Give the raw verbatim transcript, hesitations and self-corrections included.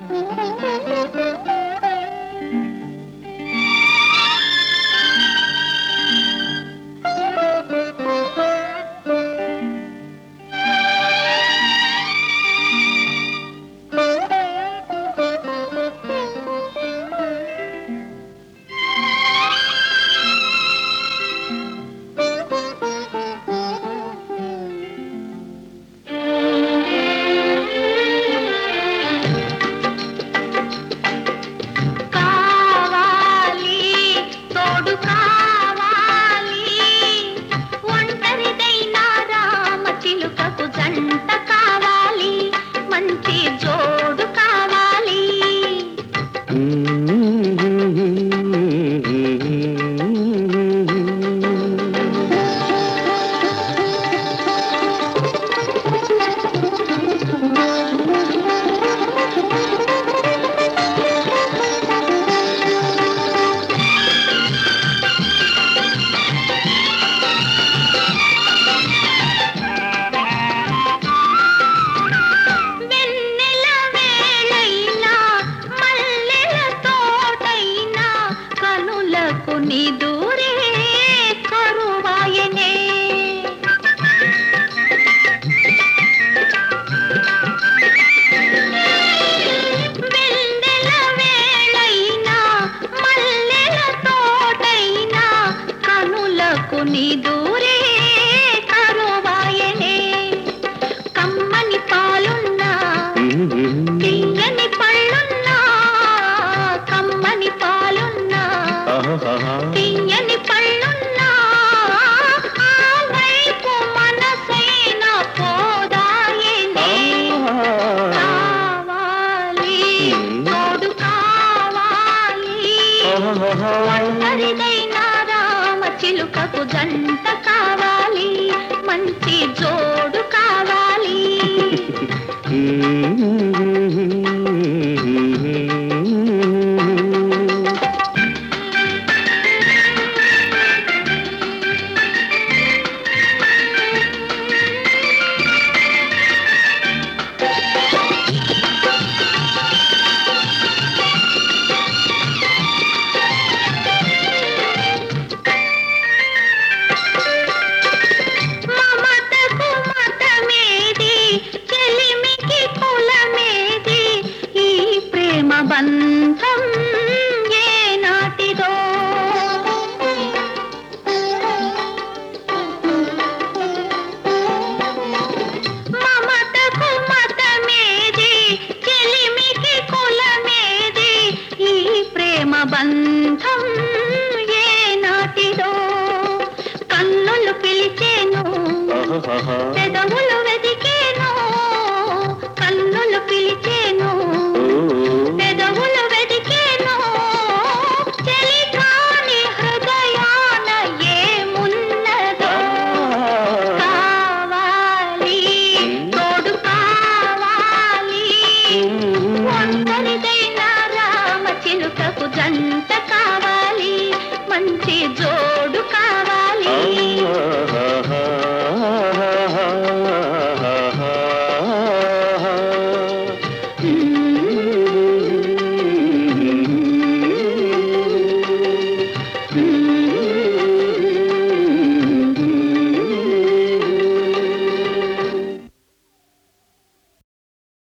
నిదురే కరువాయనే వెన్నెల వేళైనా మల్లెల తోటైనా కనులకు నిదురే కరువాయనే కమ్మని పాలున్నా తీయని పళ్ళున్నా కమ్మని పాలున్నా తీయని పళ్ళున్నా ఆ వైపు మనసైనా పోదాయనే కావాలి తోడు కావాలి ఒంటరిదైనా రామ చిలుకకు జంట కావాలి మంచి జోడు కావాలి బంధం ఏనాటిదో మమతకు మతమేది చెలిమికి కులమేది ఈ ప్రేమ బంధం ఏనాటిదో కన్నులు పిలిచేను పెదవులు వెదికేను కన్నులు పిలిచేను పెదవులు వెదికేను చెలికాని హృదయాన ఏమున్నదో కావాలి తోడు కావాలి